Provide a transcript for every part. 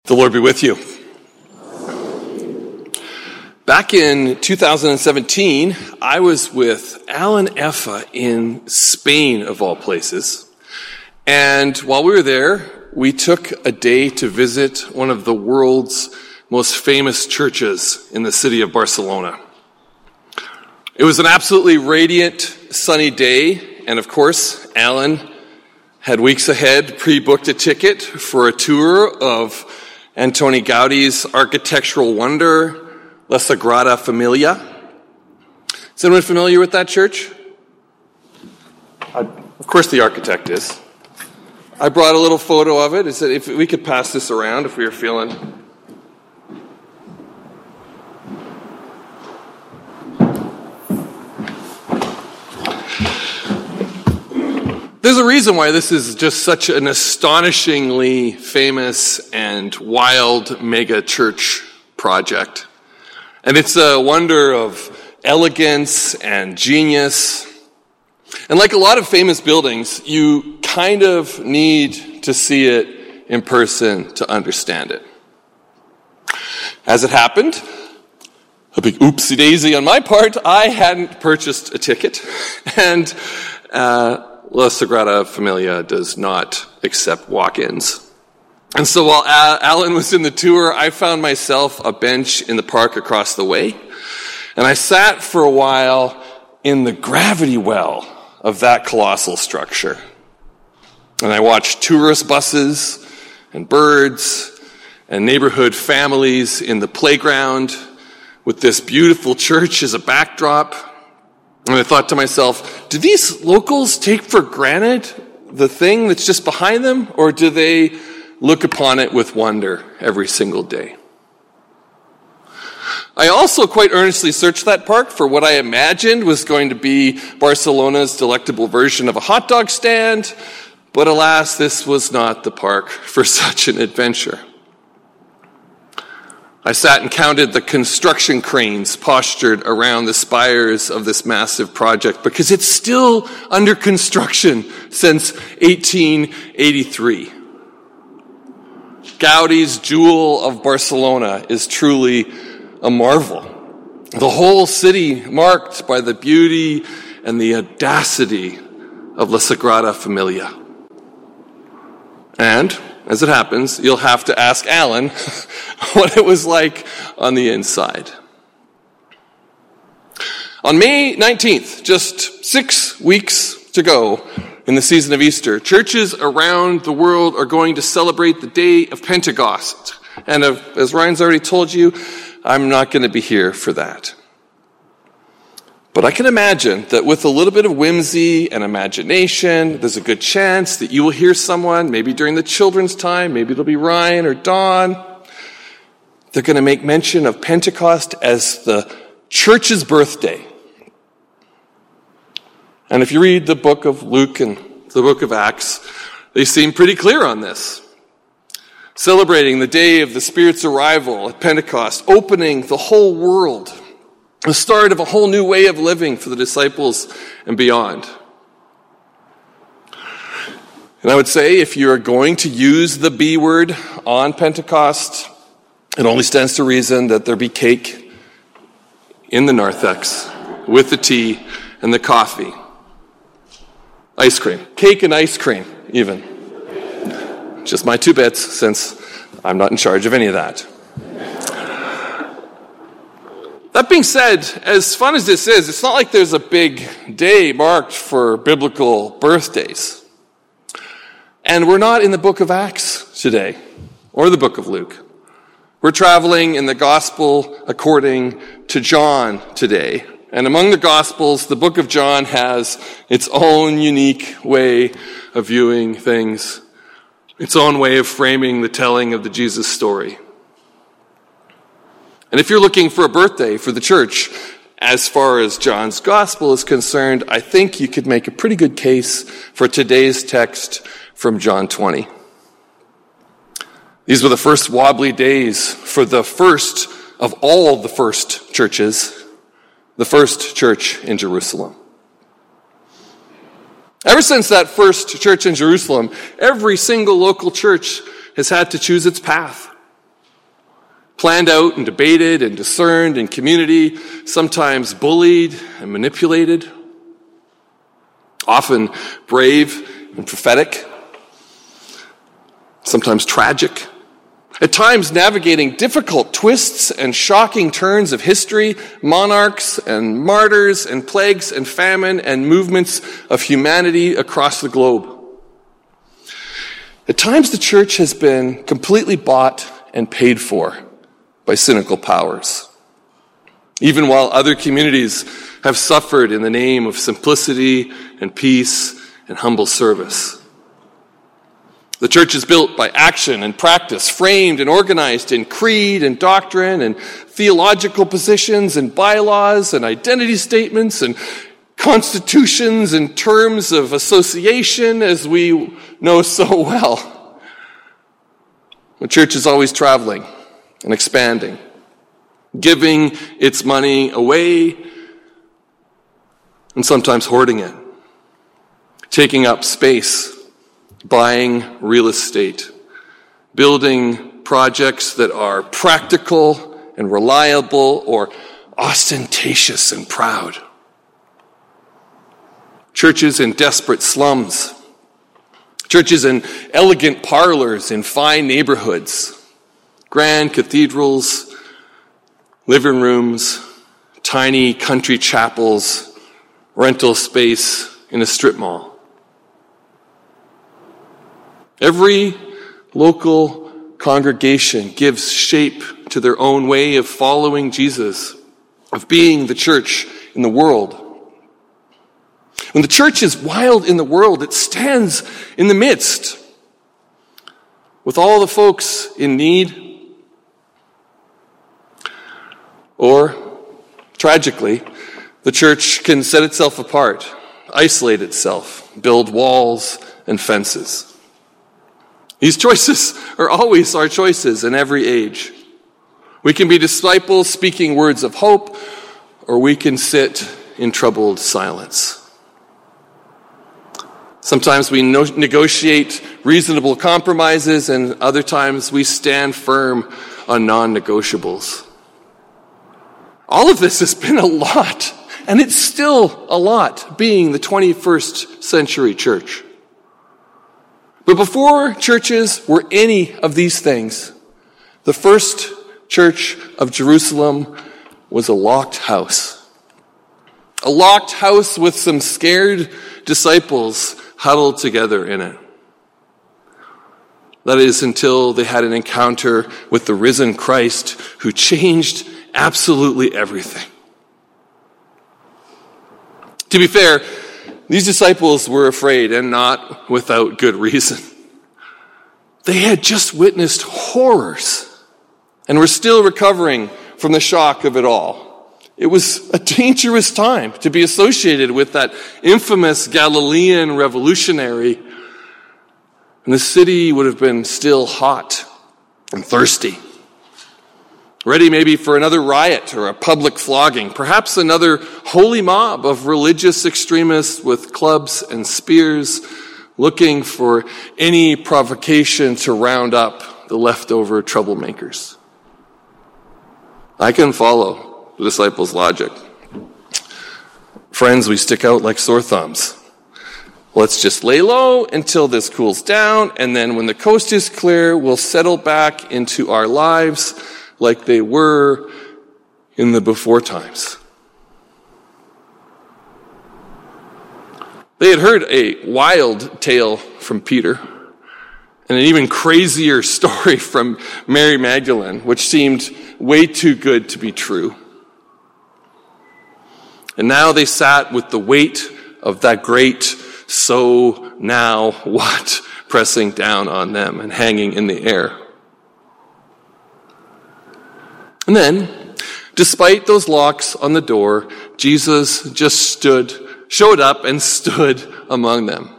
The Lord be with you. Back in 2017, I was with Alan Effa in Spain, of all places. And while we were there, we took a day to visit one of the world's most famous churches in the city of Barcelona. It was an absolutely radiant, sunny day, and of course, Alan had weeks ahead pre-booked a ticket for a tour of Antoni Gaudi's architectural wonder, La Sagrada Familia. Is anyone familiar with that church? Of course the architect is. I brought a little photo of it. I said if we could pass this around if we were feeling... There's a reason why this is just such an astonishingly famous and wild mega church project. And it's a wonder of elegance and genius. And like a lot of famous buildings, you kind of need to see it in person to understand it. As it happened, a big oopsie daisy on my part, I hadn't purchased a ticket. And La Sagrada Familia does not accept walk-ins. And so while Alan was in the tour, I found myself a bench in the park across the way. And I sat for a while in the gravity well of that colossal structure. And I watched tourist buses and birds and neighborhood families in the playground with this beautiful church as a backdrop. And I thought to myself, do these locals take for granted the thing that's just behind them, or do they look upon it with wonder every single day? I also quite earnestly searched that park for what I imagined was going to be Barcelona's delectable version of a hot dog stand, but alas, this was not the park for such an adventure. I sat and counted the construction cranes postured around the spires of this massive project because it's still under construction since 1883. Gaudi's Jewel of Barcelona is truly a marvel. The whole city marked by the beauty and the audacity of La Sagrada Familia. And, as it happens, you'll have to ask Alan what it was like on the inside. On May 19th, just 6 weeks to go in the season of Easter, churches around the world are going to celebrate the day of Pentecost. And as Ryan's already told you, I'm not going to be here for that. But I can imagine that with a little bit of whimsy and imagination, there's a good chance that you will hear someone, maybe during the children's time, maybe it'll be Ryan or Dawn. They're going to make mention of Pentecost as the church's birthday. And if you read the book of Luke and the book of Acts, they seem pretty clear on this. Celebrating the day of the Spirit's arrival at Pentecost, opening the whole world, the start of a whole new way of living for the disciples and beyond. And I would say if you are going to use the B word on Pentecost, it only stands to reason that there be cake in the narthex with the tea and the coffee. Ice cream. Cake and ice cream, even. Just my 2 bits, since I'm not in charge of any of that. That being said, as fun as this is, it's not like there's a big day marked for biblical birthdays. And we're not in the book of Acts today, or the book of Luke. We're traveling in the gospel according to John today. And among the gospels, the book of John has its own unique way of viewing things, its own way of framing the telling of the Jesus story. And if you're looking for a birthday for the church, as far as John's gospel is concerned, I think you could make a pretty good case for today's text from John 20. These were the first wobbly days for the first of all the first churches, the first church in Jerusalem. Ever since that first church in Jerusalem, every single local church has had to choose its path. planned out and debated and discerned in community, sometimes bullied and manipulated, often brave and prophetic, sometimes tragic, at times navigating difficult twists and shocking turns of history, monarchs and martyrs and plagues and famine and movements of humanity across the globe. At times the church has been completely bought and paid for by cynical powers, even while other communities have suffered in the name of simplicity and peace and humble service. The church is built by action and practice, framed and organized in creed and doctrine and theological positions and bylaws and identity statements and constitutions and terms of association, as we know so well. The church is always traveling and expanding, giving its money away and sometimes hoarding it, taking up space, buying real estate, building projects that are practical and reliable or ostentatious and proud. Churches in desperate slums, churches in elegant parlors in fine neighborhoods, grand cathedrals, living rooms, tiny country chapels, rental space in a strip mall. Every local congregation gives shape to their own way of following Jesus, of being the church in the world. When the church is wild in the world, it stands in the midst with all the folks in need. Or, tragically, the church can set itself apart, isolate itself, build walls and fences. These choices are always our choices in every age. We can be disciples speaking words of hope, or we can sit in troubled silence. Sometimes we negotiate reasonable compromises, and other times we stand firm on non-negotiables. All of this has been a lot, and it's still a lot being the 21st century church. But before churches were any of these things, the first church of Jerusalem was a locked house. A locked house with some scared disciples huddled together in it. That is, until they had an encounter with the risen Christ who changed absolutely everything. To be fair, these disciples were afraid, and not without good reason. They had just witnessed horrors and were still recovering from the shock of it all. It was a dangerous time to be associated with that infamous Galilean revolutionary, and the city would have been still hot and thirsty, ready maybe for another riot or a public flogging, perhaps another holy mob of religious extremists with clubs and spears, looking for any provocation to round up the leftover troublemakers. I can follow the disciples' logic. Friends, we stick out like sore thumbs. Let's just lay low until this cools down, and then when the coast is clear, we'll settle back into our lives like they were in the before times. They had heard a wild tale from Peter and an even crazier story from Mary Magdalene, which seemed way too good to be true. And now they sat with the weight of that great "so now what?" pressing down on them and hanging in the air. And then, despite those locks on the door, Jesus just showed up and stood among them.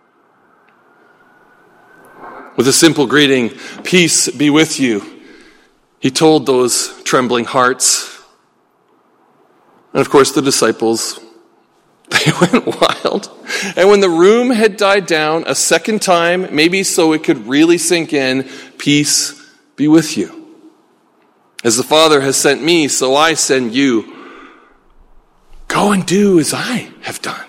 With a simple greeting, "Peace be with you," he told those trembling hearts. And of course, the disciples, they went wild. And when the room had died down a second time, maybe so it could really sink in, "Peace be with you." As the Father has sent me, so I send you. Go and do as I have done.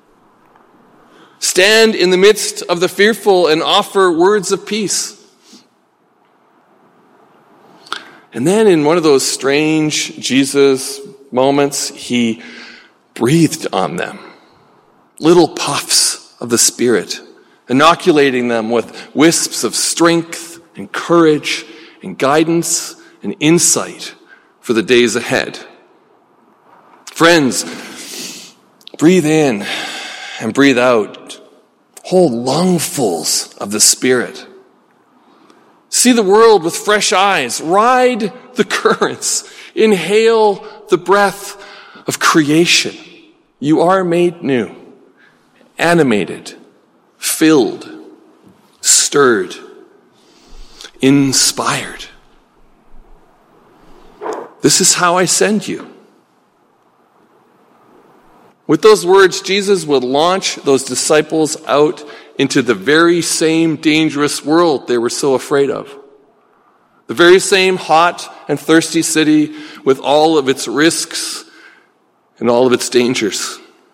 Stand in the midst of the fearful and offer words of peace. And then in one of those strange Jesus moments, he breathed on them. Little puffs of the Spirit, inoculating them with wisps of strength and courage and guidance and insight for the days ahead. Friends, breathe in and breathe out. Whole lungfuls of the Spirit. See the world with fresh eyes. Ride the currents. Inhale the breath of creation. You are made new, animated, filled, stirred, inspired. This is how I send you. With those words, Jesus would launch those disciples out into the very same dangerous world they were so afraid of. The very same hot and thirsty city with all of its risks and all of its dangers.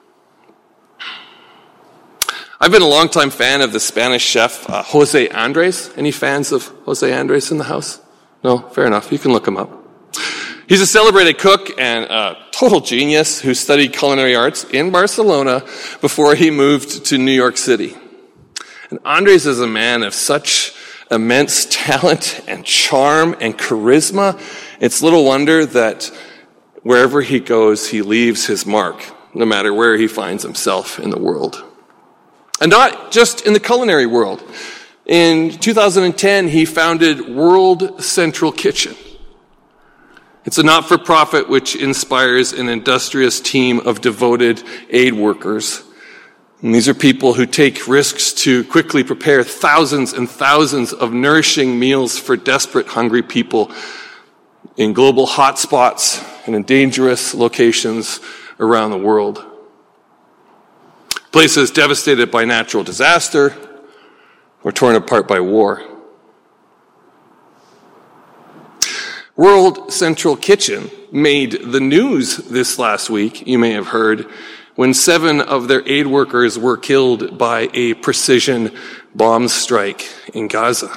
I've been a longtime fan of the Spanish chef Jose Andres. Any fans of Jose Andres in the house? No? Fair enough. You can look him up. He's a celebrated cook and a total genius who studied culinary arts in Barcelona before he moved to New York City. And Andres is a man of such immense talent and charm and charisma. It's little wonder that wherever he goes, he leaves his mark, no matter where he finds himself in the world. And not just in the culinary world. In 2010, he founded World Central Kitchen. It's a not-for-profit which inspires an industrious team of devoted aid workers. And these are people who take risks to quickly prepare thousands and thousands of nourishing meals for desperate, hungry people in global hotspots and in dangerous locations around the world. Places devastated by natural disaster or torn apart by war. World Central Kitchen made the news this last week, you may have heard, when 7 of their aid workers were killed by a precision bomb strike in Gaza.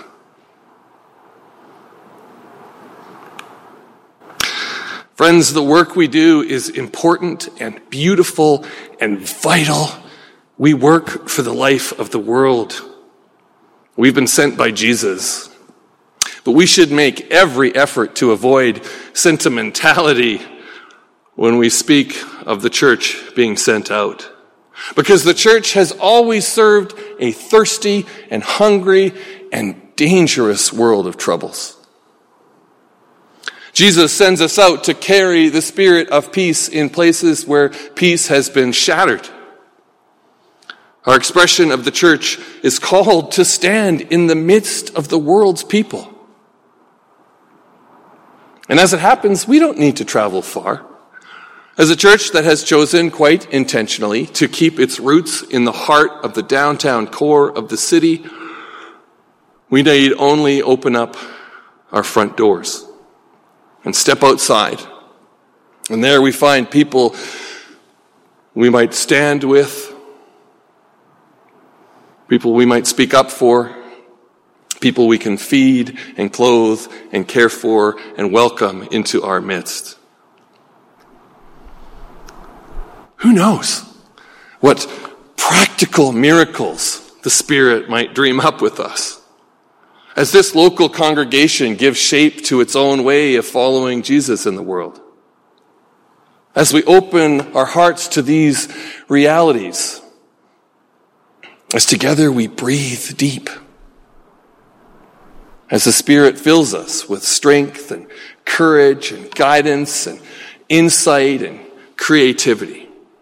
Friends, the work we do is important and beautiful and vital. We work for the life of the world. We've been sent by Jesus. But we should make every effort to avoid sentimentality when we speak of the church being sent out. Because the church has always served a thirsty and hungry and dangerous world of troubles. Jesus sends us out to carry the spirit of peace in places where peace has been shattered. Our expression of the church is called to stand in the midst of the world's people. And as it happens, we don't need to travel far. As a church that has chosen quite intentionally to keep its roots in the heart of the downtown core of the city, we need only open up our front doors and step outside. And there we find people we might stand with, people we might speak up for, people we can feed and clothe and care for and welcome into our midst. Who knows what practical miracles the Spirit might dream up with us as this local congregation gives shape to its own way of following Jesus in the world. As we open our hearts to these realities, as together we breathe deep, as the Spirit fills us with strength and courage and guidance and insight and creativity.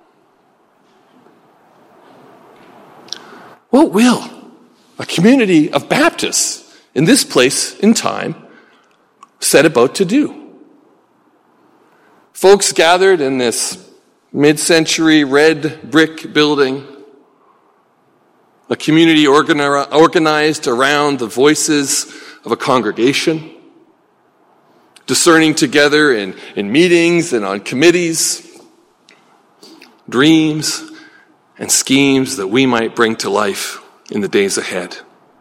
What will a community of Baptists in this place in time set about to do? Folks gathered in this mid-century red brick building, a community organized around the voices of a congregation, discerning together in meetings and on committees, dreams and schemes that we might bring to life in the days ahead.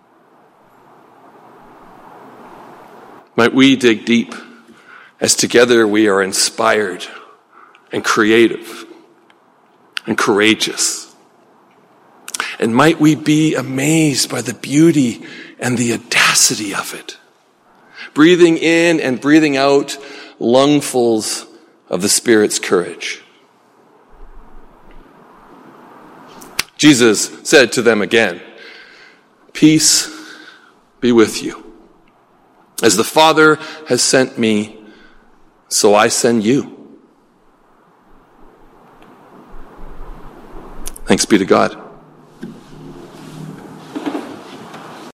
Might we dig deep as together we are inspired and creative and courageous. And might we be amazed by the beauty and the audacity of it, breathing in and breathing out lungfuls of the Spirit's courage. Jesus said to them again, "Peace be with you. As the Father has sent me, so I send you." Thanks be to God.